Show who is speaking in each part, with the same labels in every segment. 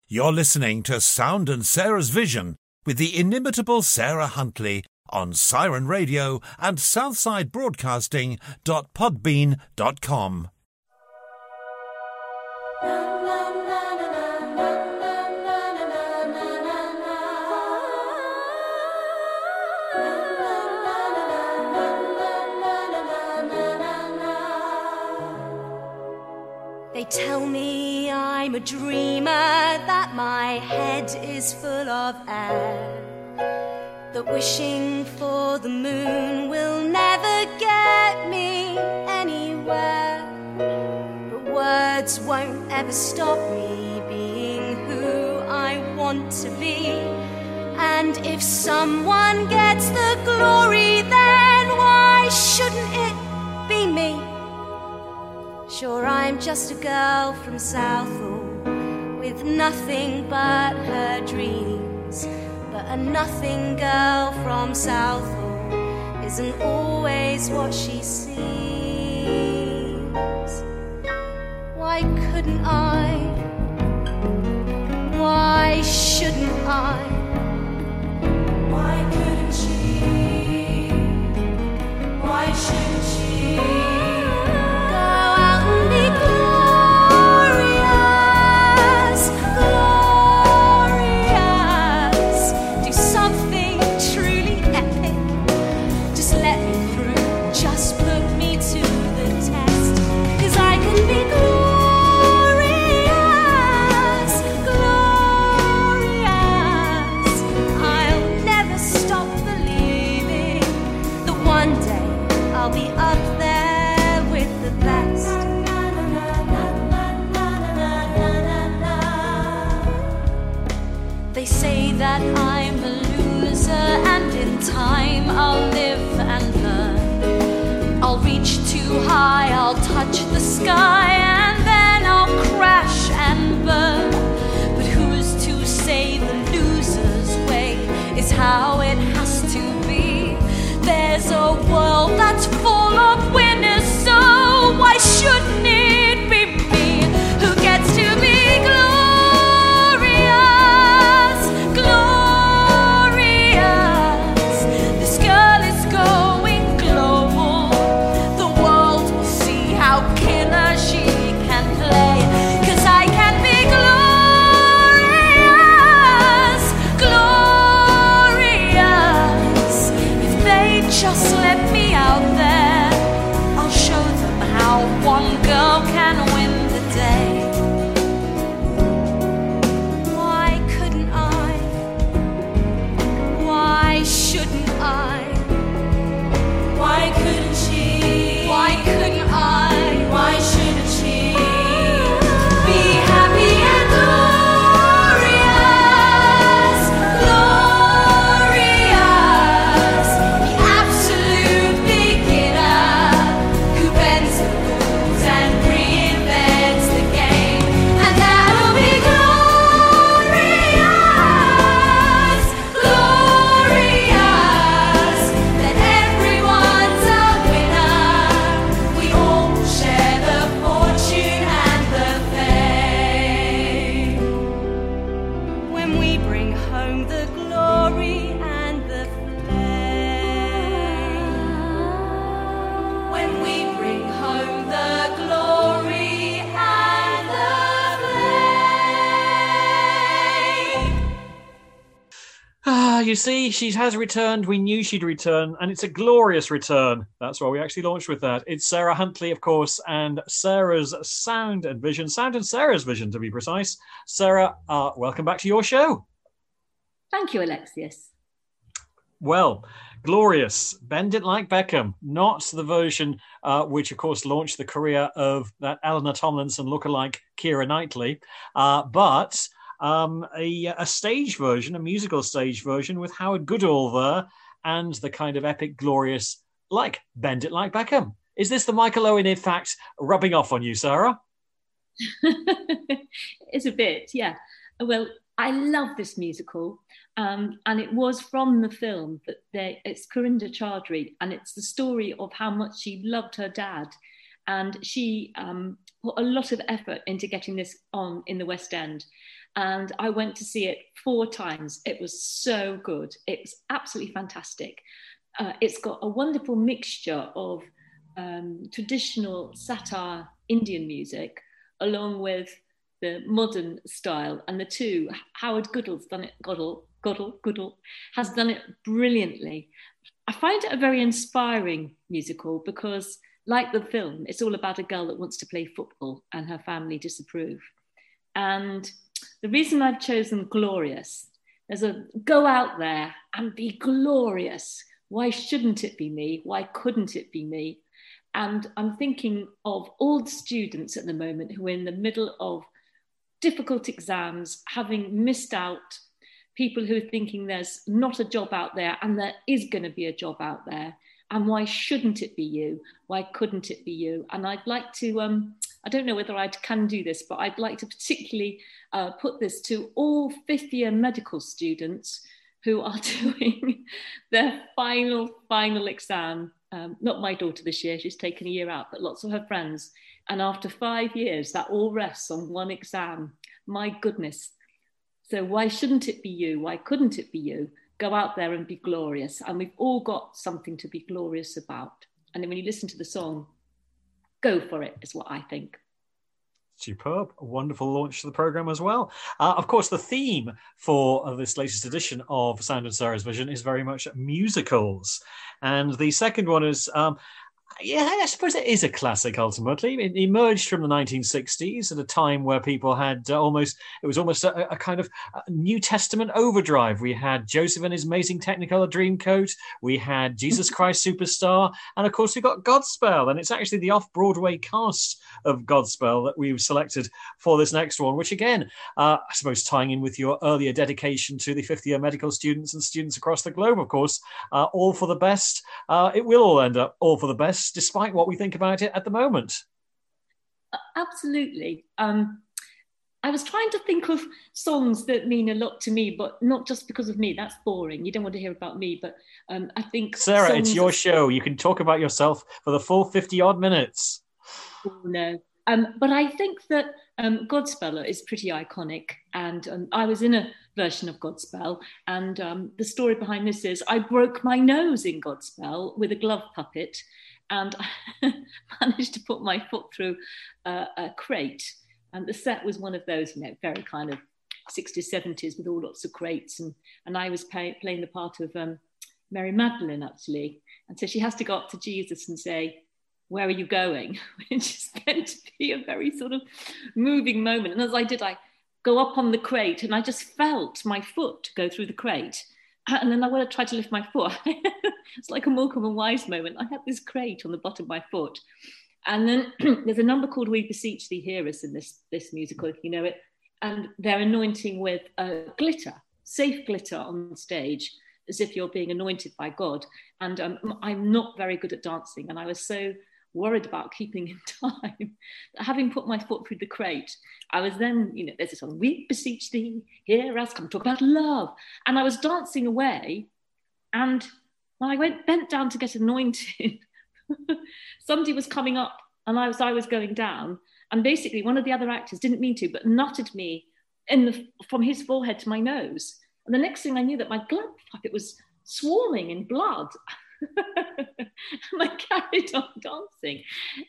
Speaker 1: You're listening to Sound and Sarah's Vision with the inimitable Sarah Huntley on Siren Radio and southsidebroadcasting.podbean.com.
Speaker 2: They tell me I'm a dreamer, that my head is full of air, that wishing for the moon will never get me anywhere. But words won't ever stop me being who I want to be. And if someone gets the glory, then why shouldn't it be me? Sure, I'm just a girl from Southall with nothing but her dreams. But a nothing girl from Southall isn't always what she seems. Why couldn't I? Why shouldn't I? Why couldn't she? Why shouldn't she? That I'm a loser, and in time I'll live and learn. I'll reach too high, I'll touch the sky, and then I'll crash and burn. But who's to say the loser's way is how it has to be? There's a world that's full of winners, so why shouldn't it be me who gets to be glorious? Just let me out there. I'll show them how one girl can win the day. Why couldn't I? Why shouldn't I? Why couldn't she? Why couldn't I? Why shouldn't she? Be happy and glorious, glorious. The absolute beginner who bends the rules and reinvents the game. And that'll be glorious, glorious. That everyone's a winner. We all share the fortune and the fame. When we bring home the glory and the flame. When we bring home the glory and the flame.
Speaker 3: You see, she has returned. We knew she'd return, and it's a glorious return. That's why we actually launched with that. It's Sarah Huntley, of course, and Sarah's Sound and Vision. Sound and Sarah's Vision, to be precise. Sarah, welcome back to your show.
Speaker 4: Thank you, Alexius.
Speaker 3: Well, glorious. Bend It Like Beckham, not the version which, of course, launched the career of that Eleanor Tomlinson lookalike Keira Knightley, but a stage version, a musical stage version with Howard Goodall there, and the kind of epic, glorious, like Bend It Like Beckham. Is this the Michael Owen effect rubbing off on you, Sarah?
Speaker 4: It's a bit, yeah. Well, I love this musical, and it was from the film that it's Corinda Chaudhry, and it's the story of how much she loved her dad, and she put a lot of effort into getting this on in the West End. And I went to see it 4 times. It was so good. It was absolutely fantastic. It's got a wonderful mixture of traditional satire Indian music, along with the modern style. And the two, Howard Goodall's done it, Goodall has done it brilliantly. I find it a very inspiring musical because, like the film, it's all about a girl that wants to play football and her family disapprove. And the reason I've chosen Glorious, there's a go out there and be glorious. Why shouldn't it be me? Why couldn't it be me? And I'm thinking of all the students at the moment who are in the middle of difficult exams, having missed out, people who are thinking there's not a job out there and there is going to be a job out there. And why shouldn't it be you? Why couldn't it be you? And I'd like to, I don't know whether I can do this, but I'd like to particularly put this to all fifth year medical students who are doing their final exam. Not my daughter this year, she's taken a year out, but lots of her friends. And after 5 years, that all rests on one exam. My goodness. So why shouldn't it be you? Why couldn't it be you? Go out there and be glorious. And we've all got something to be glorious about. And then when you listen to the song, go for it, is what I think.
Speaker 3: Superb. A wonderful launch to the programme as well. Of course, the theme for this latest edition of Sound and Sarah's Vision is very much musicals. And the second one is... I suppose it is a classic, ultimately. It emerged from the 1960s at a time where people had it was almost a kind of New Testament overdrive. We had Joseph and His Amazing Technicolor Dreamcoat, we had Jesus Christ Superstar, and of course we got Godspell. And it's actually the off-Broadway cast of Godspell that we've selected for this next one, which again, I suppose tying in with your earlier dedication to the 50th year medical students and students across the globe, of course, all for the best. It will all end up all for the best, despite what we think about it at the moment.
Speaker 4: Absolutely. I was trying to think of songs that mean a lot to me, but not just because of me. That's boring. You don't want to hear about me, but I think...
Speaker 3: Sarah, it's your show. You can talk about yourself for the full 50-odd minutes.
Speaker 4: Oh, no. But I think that Godspell is pretty iconic. And I was in a version of Godspell. And the story behind this is I broke my nose in Godspell with a glove puppet. And I managed to put my foot through a crate. And the set was one of those, very kind of 60s, 70s with all lots of crates. And I was playing the part of Mary Magdalene, actually. And so she has to go up to Jesus and say, "Where are you going?" Which is meant to be a very sort of moving moment. And as I did, I go up on the crate and I just felt my foot go through the crate. And then when I tried to lift my foot, it's like a Morecambe and Wise moment. I had this crate on the bottom of my foot. And then there's a number called We Beseech Thee, Hear Us in this musical, if you know it. And they're anointing with glitter, safe glitter on stage, as if you're being anointed by God. And I'm not very good at dancing. And I was so worried about keeping in time. Having put my foot through the crate, I was then, there's this song, "We beseech thee, hear us," come talk about love. And I was dancing away. And when I bent down to get anointed, somebody was coming up and I was going down. And basically one of the other actors didn't mean to, but nutted me from his forehead to my nose. And the next thing I knew, that my glove puppet was swarming in blood. And I carried on dancing.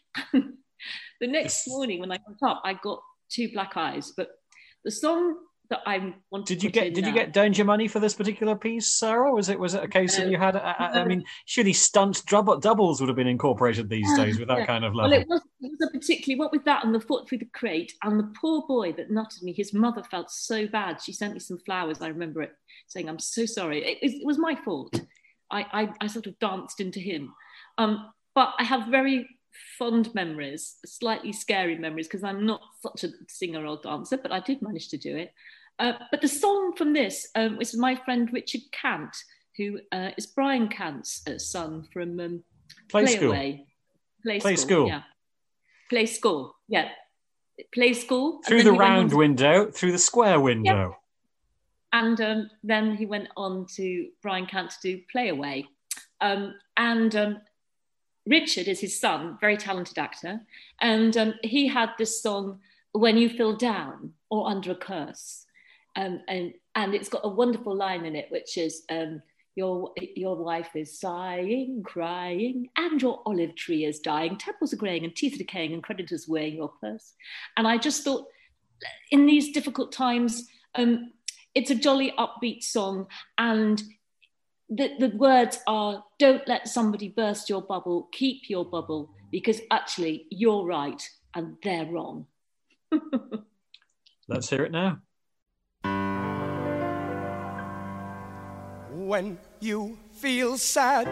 Speaker 4: The next morning when I got up, I got 2 black eyes. But the song that I wanted
Speaker 3: Did you get Danger Money for this particular piece, Sarah? Was it a case that you had? I mean, surely stunt doubles would have been incorporated these days with that kind of level.
Speaker 4: Well, it was a particularly, what with that and the foot through the crate, and the poor boy that nutted me, his mother felt so bad. She sent me some flowers. I remember it, saying, "I'm so sorry. It was my fault." I sort of danced into him. But I have very fond memories, slightly scary memories, because I'm not such a singer or dancer, but I did manage to do it. But the song from this is my friend Richard Cant, who is Brian Cant's son from
Speaker 3: Play
Speaker 4: School.
Speaker 3: Play School.
Speaker 4: Yeah. Play School, yeah. Play School.
Speaker 3: Through the round window, through the square window.
Speaker 4: Yeah. And then he went on to Brian Cant to do Play Away. Richard is his son, very talented actor. And he had this song, "When You Feel Down or Under a Curse." And it's got a wonderful line in it, which is, your wife is sighing, crying, and your olive tree is dying. Temples are greying and teeth are decaying and creditors weighing your purse. And I just thought, in these difficult times, it's a jolly upbeat song, and the words are, don't let somebody burst your bubble, keep your bubble, because actually you're right and they're wrong.
Speaker 3: Let's hear it now.
Speaker 5: When you feel sad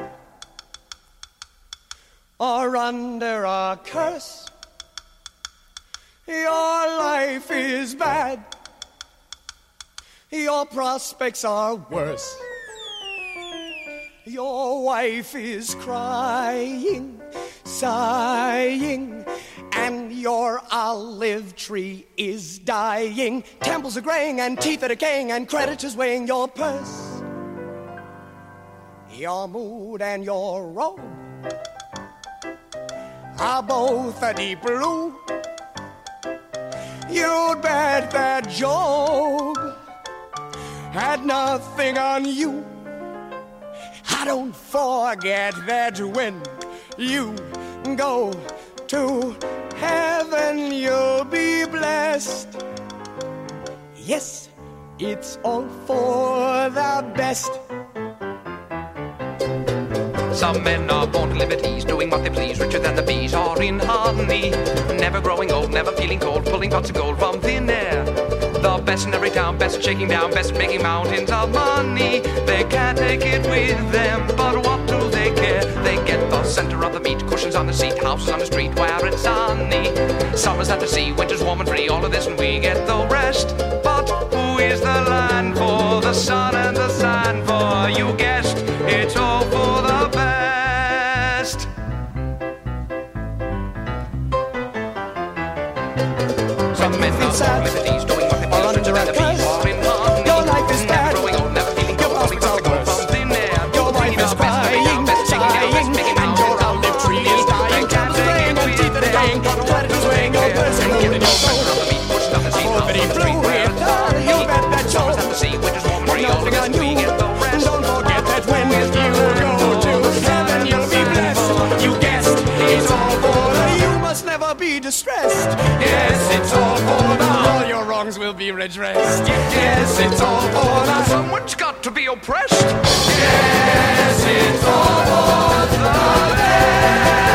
Speaker 5: or under a curse, your life is bad, your prospects are worse. Your wife is crying, sighing, and your olive tree is dying. Temples are graying and teeth are decaying and creditors weighing your purse. Your mood and your robe are both a deep blue. You'd bet that Job had nothing on you. I don't forget that when you go to heaven, you'll be blessed. Yes, it's all for the best.
Speaker 6: Some men are born to live at ease, doing what they please, richer than the bees are in honey. Never growing old, never feeling cold, pulling pots of gold from thin air. The best in every town, best at shaking down, best at making mountains of money. They can't take it with them, but what do they care? They get the center of the meat, cushions on the seat, houses on the street where it's sunny. Summers at the sea, winters warm and free, all of this and we get the rest. But who is the land for, the sun and the sand for? You guessed, it's all for the best. Some men are born liberties, doing what they please, richer than the bees are in honey.
Speaker 5: Your life is bad,
Speaker 6: growing old, never feeling cold, pulling pots of gold from thin air.
Speaker 5: your wife is crying, sighing, and your olive tree is dying. Temples are graying and teeth are decaying, creditors weighing your purse and holding your soul. Already blue here, you bet that Job had nothing on you. Don't forget that when you go to heaven, you'll be blessed. You guessed, it's all for the, you must never be distressed. Yes, it's all for the, all your wrongs will be redressed. Yes, it's all for the,
Speaker 6: Someone's got to be oppressed.
Speaker 5: yes, it's all for the best.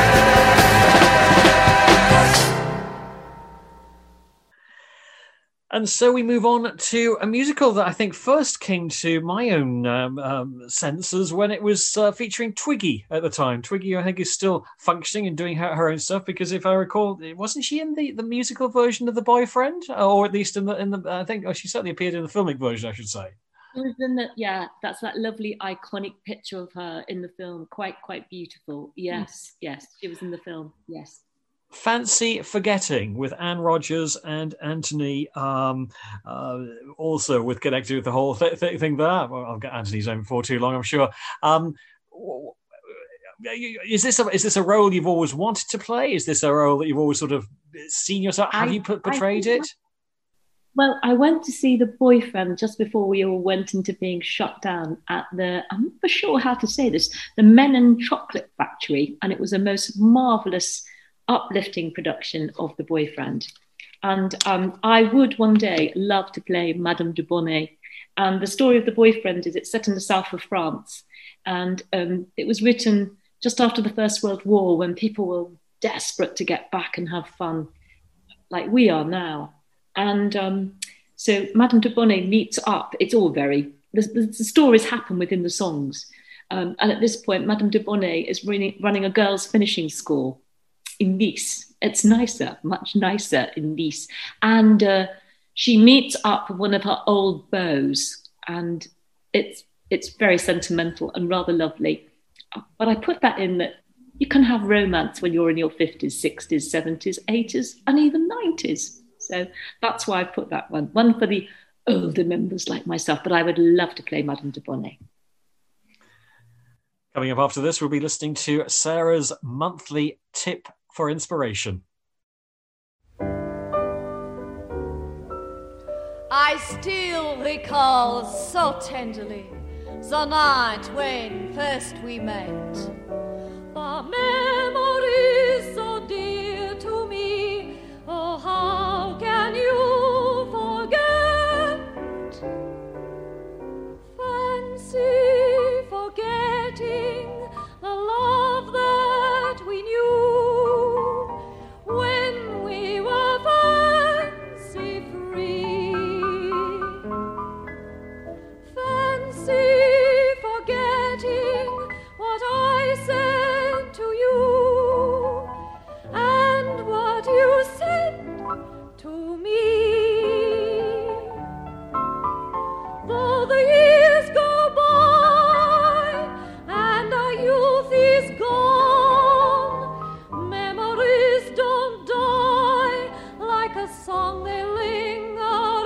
Speaker 3: And so we move on to a musical that I think first came to my own senses when it was featuring Twiggy at the time. Twiggy, I think, is still functioning and doing her own stuff, because if I recall, wasn't she in the musical version of The Boyfriend, or at least in the I think she certainly appeared in the filmic version, I should say.
Speaker 4: It was in the, yeah, that's that lovely iconic picture of her in the film. Quite beautiful. Yes, yes, she was in the film. Yes.
Speaker 3: Fancy Forgetting with Anne Rogers and Anthony, also with connected with the whole thing there. Well, I'll get Anthony's name before too long, I'm sure. Is this a role you've always wanted to play? Is this a role that you've always sort of seen yourself? Have you portrayed it?
Speaker 4: Well, I went to see The Boyfriend just before we all went into being shut down at the, I'm not sure how to say this, the Menon Chocolate Factory. And it was a most marvellous, uplifting production of The Boyfriend. And I would one day love to play Madame de Bonnet. And the story of The Boyfriend is it's set in the south of France. And it was written just after the First World War, when people were desperate to get back and have fun, like we are now. And so Madame de Bonnet meets up. It's all the stories happen within the songs. And at this point, Madame de Bonnet is running a girls' finishing school in Nice. It's nicer, much nicer in Nice. And she meets up with one of her old beaux, and it's very sentimental and rather lovely. But I put that in that you can have romance when you're in your 50s, 60s, 70s, 80s, and even 90s. So that's why I put that one for the older members like myself, but I would love to play Madame de Bonnet.
Speaker 3: Coming up after this, we'll be listening to Sarah's monthly tip for inspiration.
Speaker 7: I still recall so tenderly the night when first we met. The memories so dear to me, oh, how can you forget? Fancy forgetting the love that we knew when we were fancy free. Fancy forgetting what I said to you and what you said to me. Though the years go by and our youth is gone, memories don't die like a song, they linger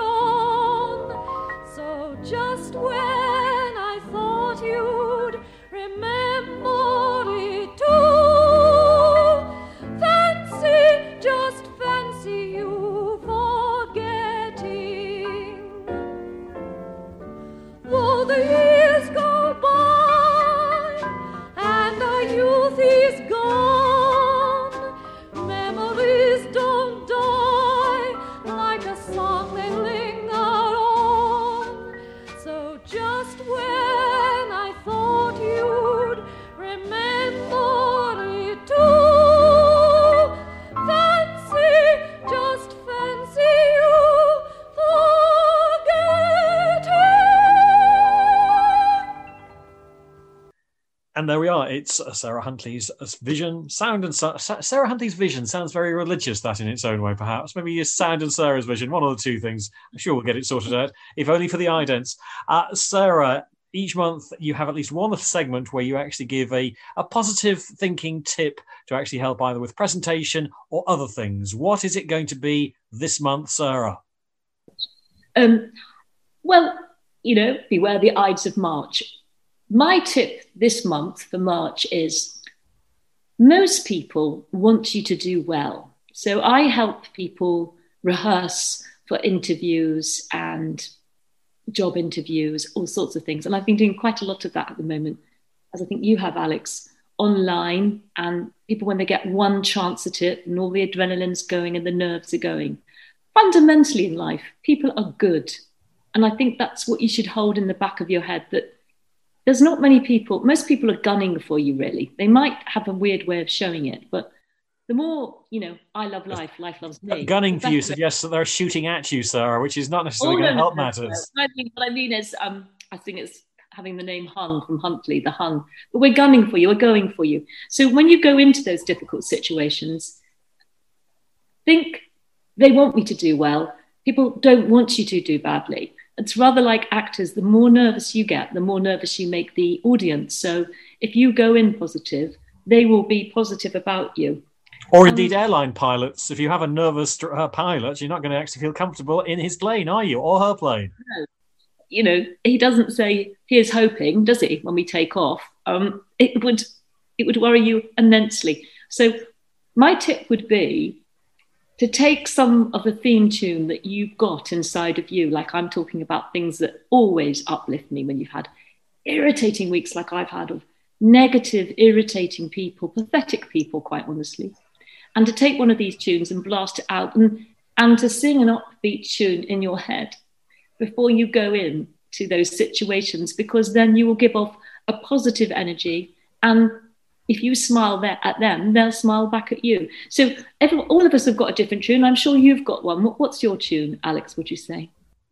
Speaker 7: on. So just when I thought you'd remember it too, fancy, just fancy you forgetting. Though the years go by and our youth is gone, memories don't die like a song, they linger on. So just when I thought you'd remember it too, fancy, just fancy you forgetting.
Speaker 3: And there we are. It's Sarah Huntley's vision, sound and Sarah Huntley's vision sounds very religious, that in its own way, perhaps. Maybe use sound and Sarah's vision, one of the two things. I'm sure we'll get it sorted out, if only for the idents. Sarah, each month you have at least one segment where you actually give a positive thinking tip to actually help either with presentation or other things. What is it going to be this month, Sarah?
Speaker 4: Well, beware the Ides of March. My tip this month for March is most people want you to do well. So I help people rehearse for interviews and job interviews, all sorts of things. And I've been doing quite a lot of that at the moment, as I think you have, Alex, online. And people, when they get one chance at it and all the adrenaline's going and the nerves are going, fundamentally in life, people are good. And I think that's what you should hold in the back of your head, that there's not many people, most people are gunning for you, really. They might have a weird way of showing it, but the more, I love life, life loves me.
Speaker 3: Gunning for you suggests that they're shooting at you, Sarah, which is not necessarily going to help matters.
Speaker 4: What I mean is, I think it's having the name Hun from Huntley, the Hun. But we're gunning for you, we're going for you. So when you go into those difficult situations, think they want me to do well. People don't want you to do badly. It's rather like actors. The more nervous you get, the more nervous you make the audience. So if you go in positive, they will be positive about you.
Speaker 3: Or indeed airline pilots. If you have a nervous pilot, you're not going to actually feel comfortable in his plane, are you? Or her plane.
Speaker 4: No. He doesn't say, here's hoping, does he, when we take off? It would worry you immensely. So my tip would be to take some of the theme tune that you've got inside of you, like I'm talking about things that always uplift me when you've had irritating weeks like I've had, of negative, irritating people, pathetic people, quite honestly, and to take one of these tunes and blast it out and to sing an upbeat tune in your head before you go in to those situations, because then you will give off a positive energy, and if you smile at them, they'll smile back at you. So all of us have got a different tune. I'm sure you've got one. What's your tune, Alex, would you say?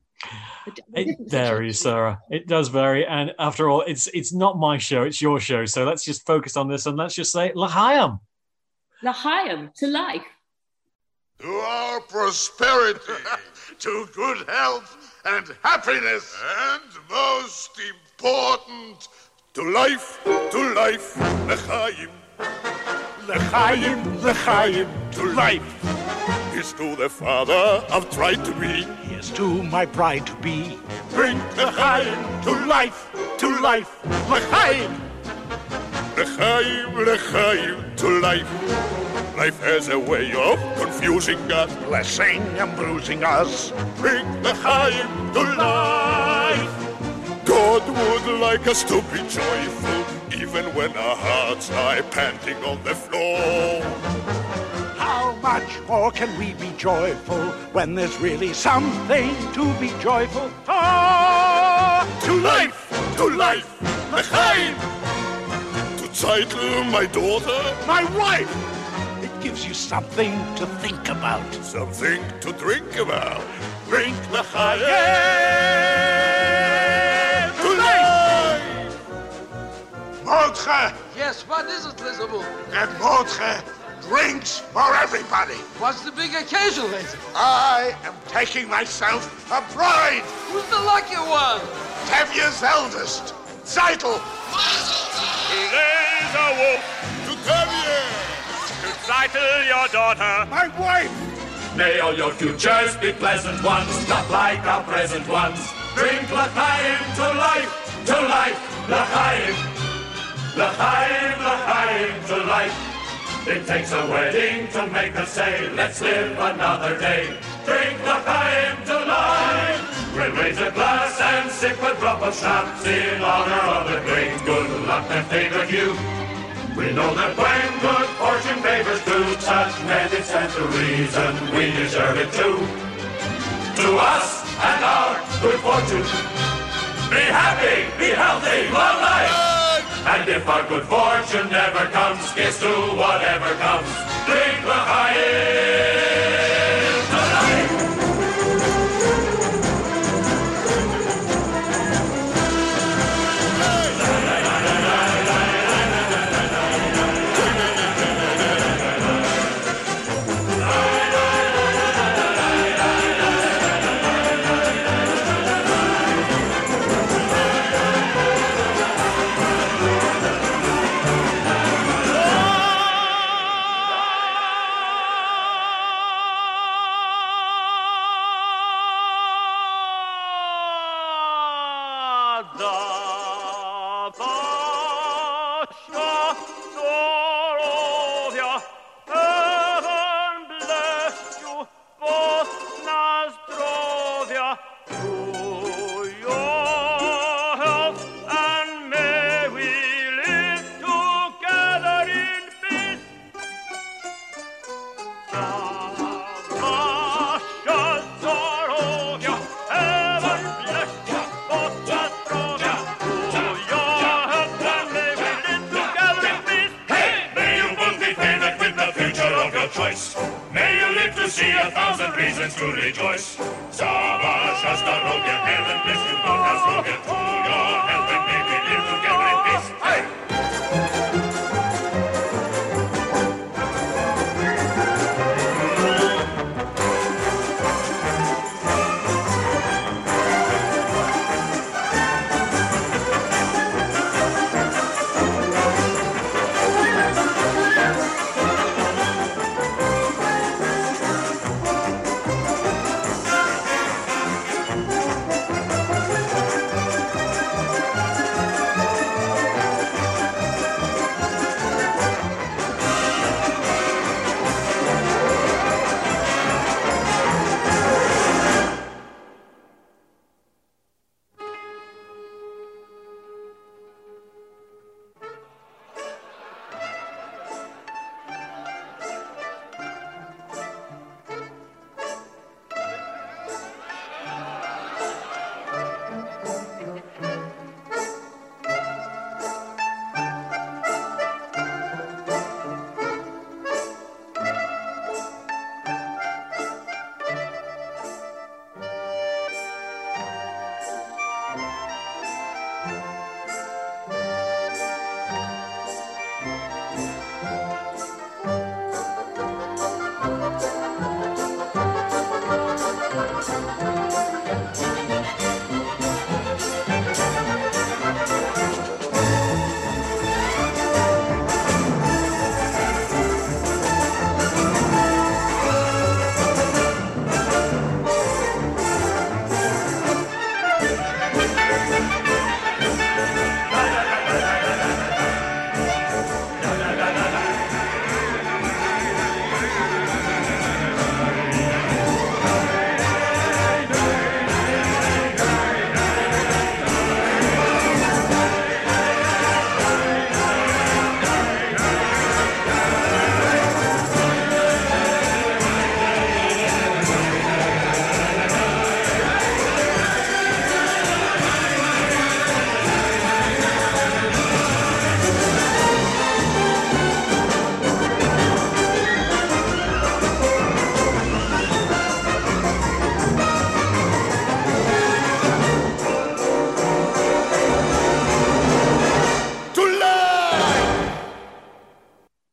Speaker 3: It varies, Sarah. It does vary. And after all, it's not my show, it's your show. So let's just focus on this and let's just say L'chaim.
Speaker 4: L'chaim, to life.
Speaker 8: To our prosperity, to good health and happiness, and most important, to life, L'chaim. L'chaim, L'chaim, to life. Here's to the father I've tried to be. Here's to my bride to be. Bring L'chaim to life, L'chaim. L'chaim, L'chaim, to life. Life has a way of confusing us, blessing and bruising us. Bring the Chaim to life. God would like us to be joyful, even when our hearts lie panting on the floor.
Speaker 9: How much more can we be joyful when there's really something to be joyful for?
Speaker 8: To life, the Chaim. To Zeitel, my daughter, my wife.
Speaker 9: It gives you something to think about.
Speaker 8: Something to drink about. Drink the Chaim to life.
Speaker 10: Mordche!
Speaker 11: Yes, what is it, Lizaboo?
Speaker 10: That Mordche drinks for everybody.
Speaker 11: What's the big occasion, Lizaboo?
Speaker 10: I am taking myself a bride.
Speaker 11: Who's the lucky one?
Speaker 10: Tevye's eldest, Zeitel.
Speaker 8: Today's a wolf to Tevye. To Zeitel, your daughter,
Speaker 10: my wife.
Speaker 12: May all your futures be pleasant ones, not like our present ones. Drink L'chaim to life, L'chaim. L'chaim to life. It takes a wedding to make us say, let's live another day. Drink L'chaim to life. We'll raise a glass and sip a drop of schnapps in honor of the great good luck that favored you. We know that when good fortune favors two, such men it stands to reason we deserve it too. To us and our good fortune, be happy, be healthy, long life. And if our good fortune never comes, it's to whatever comes. Drink L'chaim tonight. May you live to see 1,000 reasons to rejoice. Sava Shastarogya, heaven bless you, God has spoken to your health, and may we live together in peace. Hey!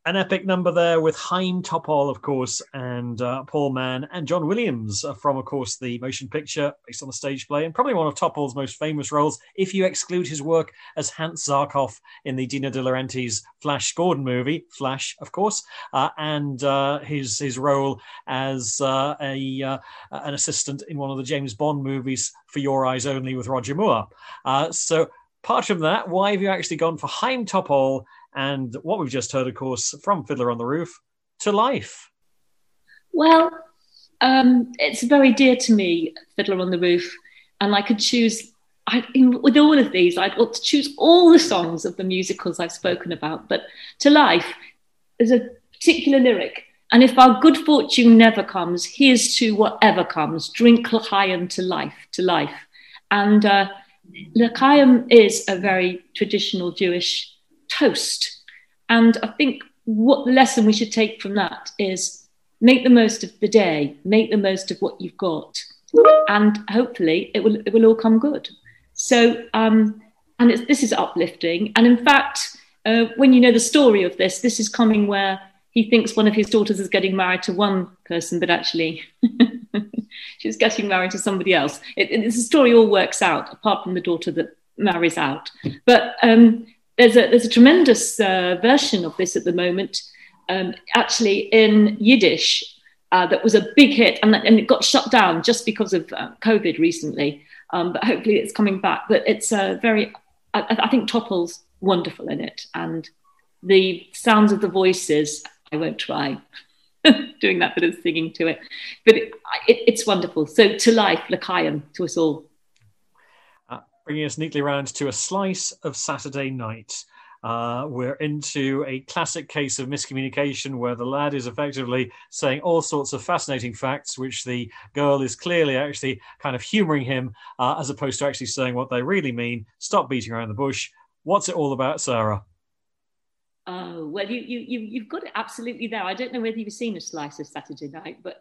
Speaker 3: An epic number there with Chaim Topol, of course, and Paul Mann and John Williams from, of course, the motion picture based on the stage play, and probably one of Topol's most famous roles, if you exclude his work as Hans Zarkov in the Dino De Laurentiis Flash Gordon movie, Flash, of course, and his role as an assistant in one of the James Bond movies, For Your Eyes Only, with Roger Moore. So, apart from that, why have you actually gone for Chaim Topol and what we've just heard, of course, from Fiddler on the Roof, To Life?
Speaker 4: Well, it's very dear to me, Fiddler on the Roof, and I could choose, with all of these, I'd got to choose all the songs of the musicals I've spoken about, but To Life is a particular lyric, and if our good fortune never comes, here's to whatever comes, drink l'chaim to life. And l'chaim is a very traditional Jewish toast. And I think what the lesson we should take from that is make the most of the day, make the most of what you've got, and hopefully it will all come good. So, this is uplifting. And in fact, when you know the story of this is coming where he thinks one of his daughters is getting married to one person, but actually she's getting married to somebody else. The story all works out, apart from the daughter that marries out. But there's a tremendous version of this at the moment, actually in Yiddish, that was a big hit, and it got shut down just because of COVID recently. But hopefully it's coming back. But it's I think Topol's wonderful in it, and the sounds of the voices. I won't try doing that bit of singing to it, but it's wonderful. So To Life, l'chaim to us all.
Speaker 3: Bringing us neatly round to A Slice of Saturday Night. We're into a classic case of miscommunication where the lad is effectively saying all sorts of fascinating facts, which the girl is clearly actually kind of humouring him, as opposed to actually saying what they really mean. Stop beating around the bush. What's it all about, Sarah?
Speaker 4: Oh, well, you've got it absolutely there. I don't know whether you've seen A Slice of Saturday Night, but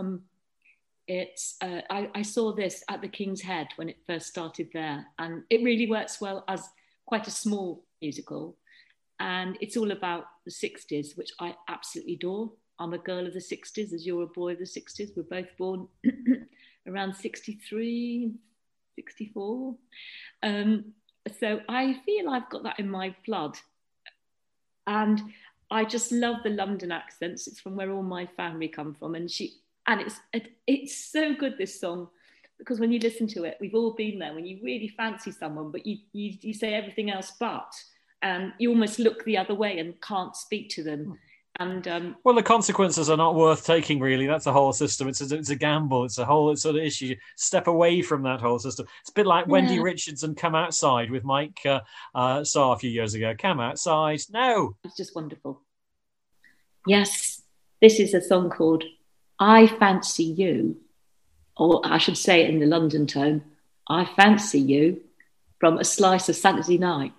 Speaker 4: I saw this at the King's Head when it first started there, and it really works well as quite a small musical, and it's all about the 60s, which I absolutely adore. I'm a girl of the 60s, as you're a boy of the 60s. We're both born around 63, 64. So I feel I've got that in my blood. And I just love the London accents. It's from where all my family come from. And it's so good, this song, because when you listen to it, we've all been there, when you really fancy someone, but you say everything else but, and you almost look the other way and can't speak to them. And
Speaker 3: well, the consequences are not worth taking, really. That's the whole system. It's a gamble. It's a whole sort of issue. Step away from that whole system. It's a bit like Wendy Richardson Come Outside with Mike Starr a few years ago. Come outside. No.
Speaker 4: It's just wonderful. Yes, this is a song called I Fancy You, or I should say it in the London tone, I Fancy You, from A Slice of Saturday Night.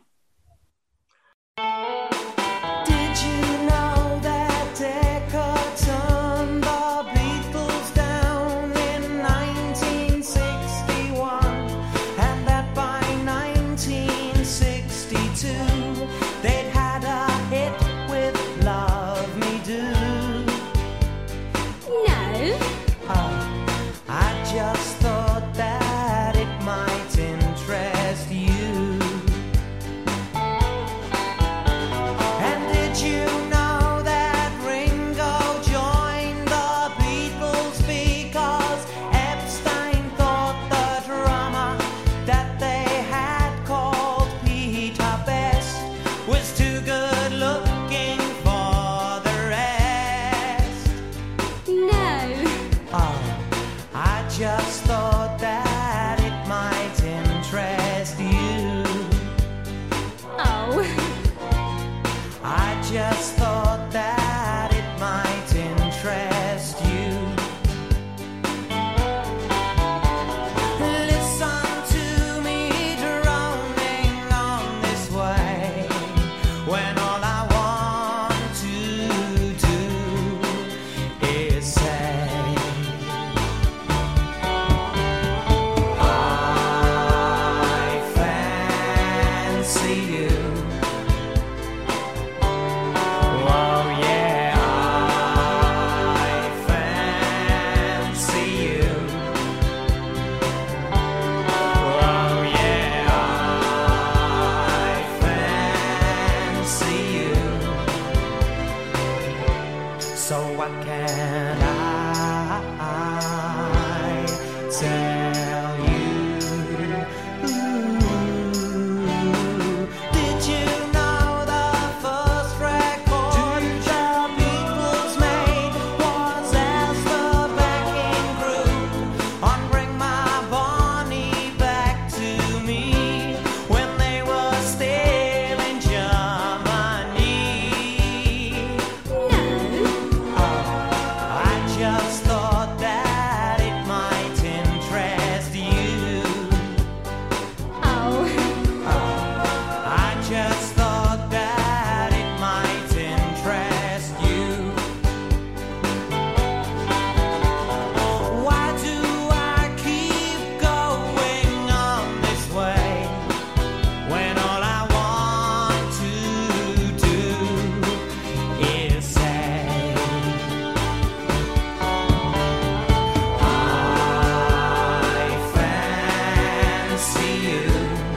Speaker 5: you.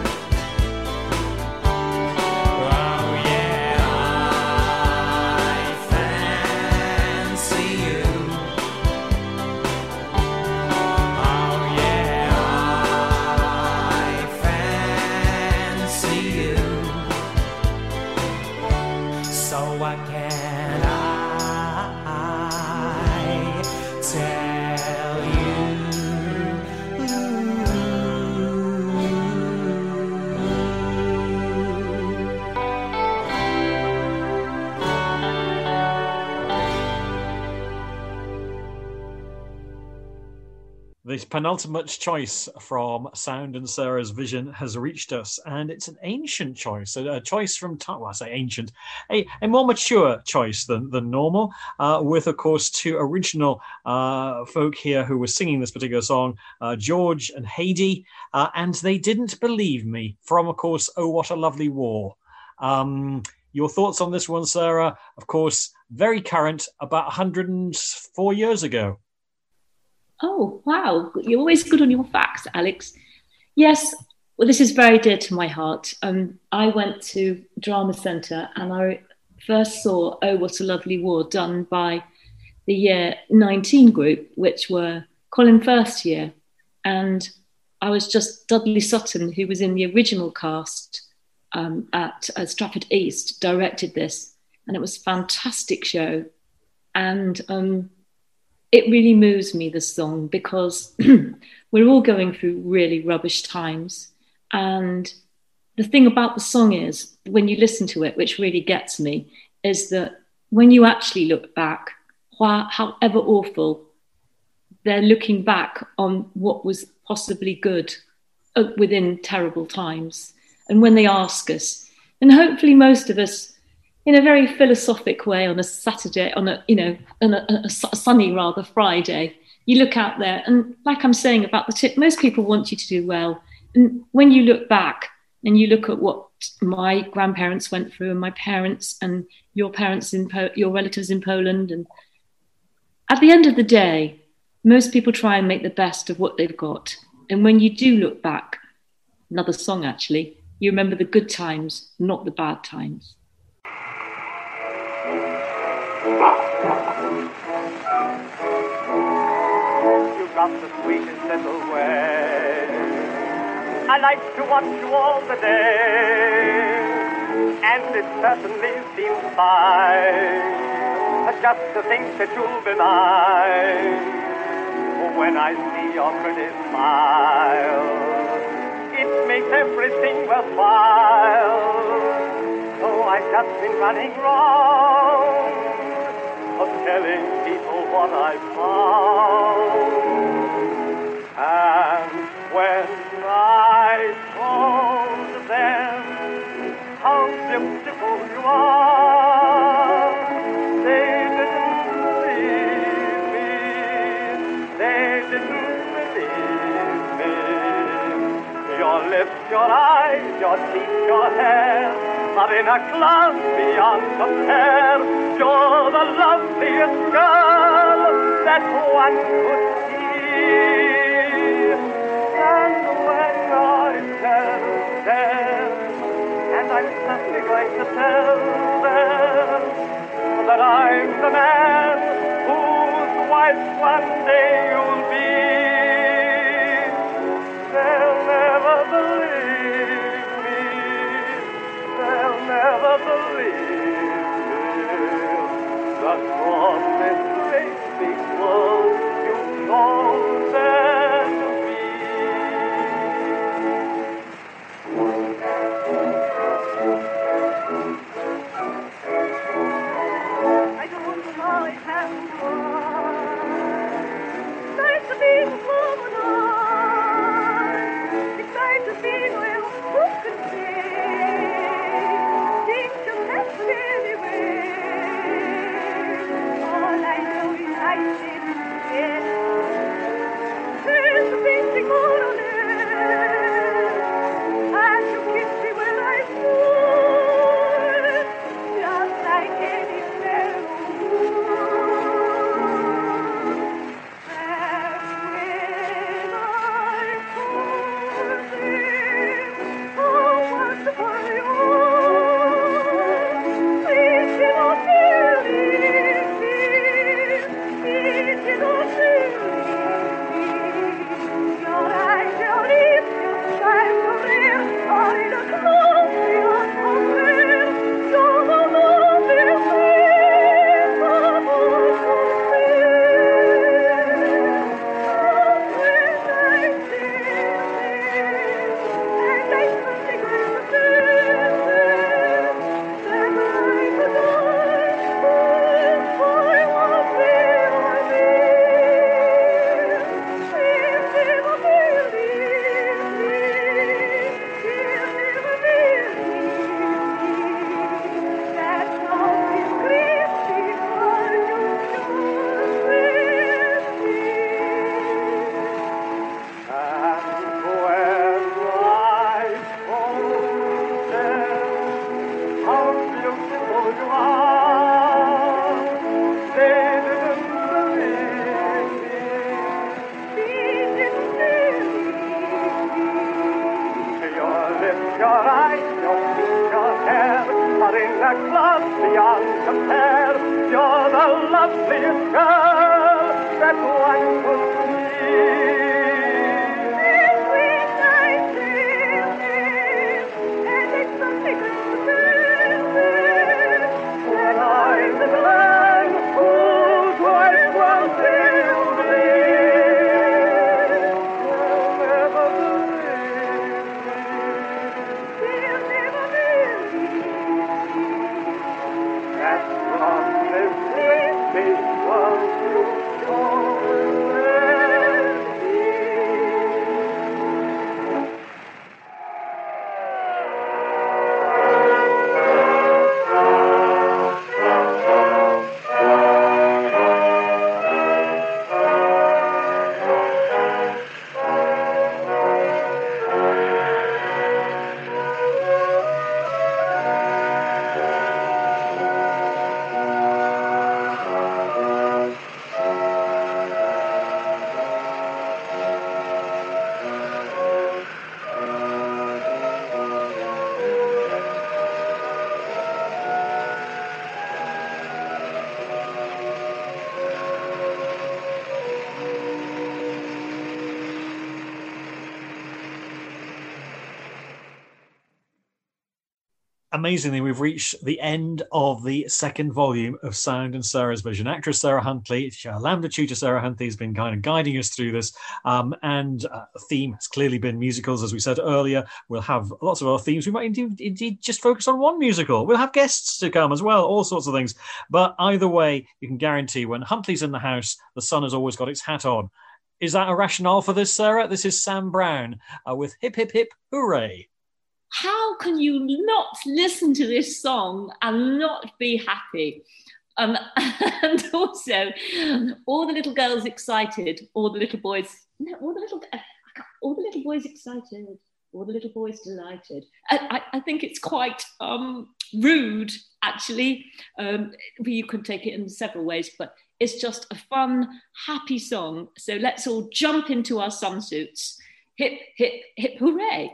Speaker 5: Oh yeah, I fancy you. Oh yeah, I fancy you. So why can't I tell you?
Speaker 3: This penultimate choice from Sound and Sarah's Vision has reached us, and it's an ancient choice, a choice from time. Well, I say ancient, a more mature choice than normal, with, of course, two original folk here who were singing this particular song, George and Heidi, and They Didn't Believe Me, from, of course, Oh, What a Lovely War. Your thoughts on this one, Sarah? Of course, very current, about 104 years ago.
Speaker 4: Oh, wow. You're always good on your facts, Alex. Yes, well, this is very dear to my heart. I went to Drama Centre and I first saw Oh, What a Lovely War done by the Year 19 group, which were Colin First Year. And I was just Dudley Sutton, who was in the original cast at Stratford East, directed this. And it was a fantastic show. And it really moves me, this song, because we're all going through really rubbish times. And the thing about the song is, when you listen to it, which really gets me, is that when you actually look back, however awful, they're looking back on what was possibly good within terrible times. And when they ask us, and hopefully most of us, in a very philosophic way, on a Saturday, on a sunny rather Friday, you look out there, and like I'm saying about the tip, most people want you to do well. And when you look back and you look at what my grandparents went through, and my parents, and your parents your relatives in Poland, and at the end of the day, most people try and make the best of what they've got. And when you do look back, another song actually, you remember the good times, not the bad times.
Speaker 13: You got the sweetest little way. I like to watch you all the day, and it certainly seems fine just to think that you'll be mine. When I see your pretty smile, it makes everything worthwhile. So I've just been running wrong of telling people what I found. And when I told them how beautiful you are, they didn't believe me. They didn't believe me. Your lips, your eyes, your teeth, your hair are in a class beyond compare. You're the loveliest girl that one could see. And when I tell them, and I'm certainly going to tell them, that I'm the man whose wife one day you'll be, they'll never believe me. They'll never believe me. That from this great big world you've chosen me. I don't know it happened once. Nice to be the woman on. It's nice to be where who could say. All I know is I did dress, your eyes, your feet, your hair are in a club beyond compare. You're the loveliest girl that one could see. And it's something when I'm the man whose wife was
Speaker 3: Amazingly, we've reached the end of the second volume of Sound and Sarah's Vision. Actress Sarah Huntley, Lambda tutor Sarah Huntley has been kind of guiding us through this, and the theme has clearly been musicals, as we said earlier. We'll have lots of other themes. We might indeed just focus on one musical. We'll have guests to come as well, all sorts of things. But either way, you can guarantee when Huntley's in the house, the sun has always got its hat on. Is that a rationale for this, Sarah? This is Sam Brown with Hip, Hip, Hip, Hooray.
Speaker 4: How can you not listen to this song and not be happy? And also, all the little girls excited, all the little boys excited, all the little boys delighted. I think it's quite rude, actually. You could take it in several ways, but it's just a fun, happy song. So let's all jump into our sunsuits. Hip, hip, hip, hooray.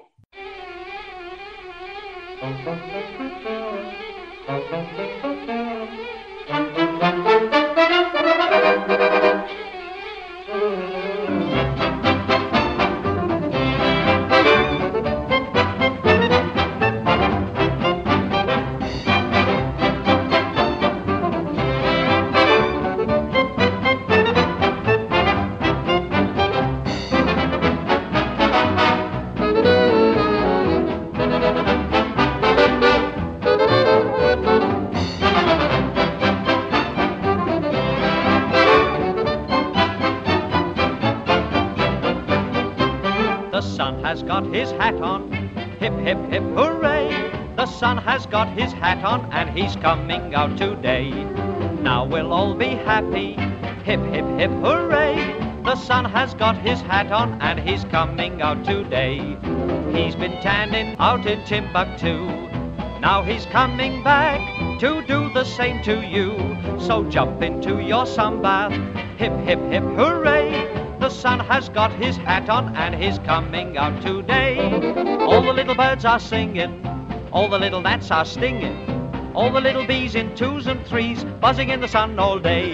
Speaker 14: Got his hat on, hip, hip, hip, hooray. The sun has got his hat on and he's coming out today. Now we'll all be happy, hip, hip, hip, hooray. The sun has got his hat on and he's coming out today. He's been tanning out in Timbuktu. Now he's coming back to do the same to you. So jump into your sunbath, hip, hip, hip, hooray. The sun has got his hat on and he's coming out today. All the little birds are singing, all the little gnats are stinging, all the little bees in twos and threes buzzing in the sun all day.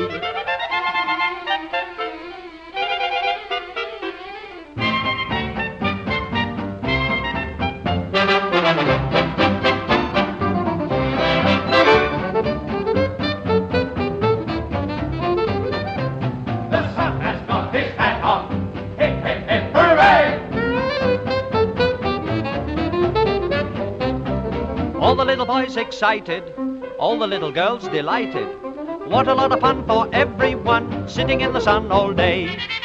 Speaker 14: Boys excited, all the little girls delighted. What a lot of fun for everyone, sitting in the sun all day.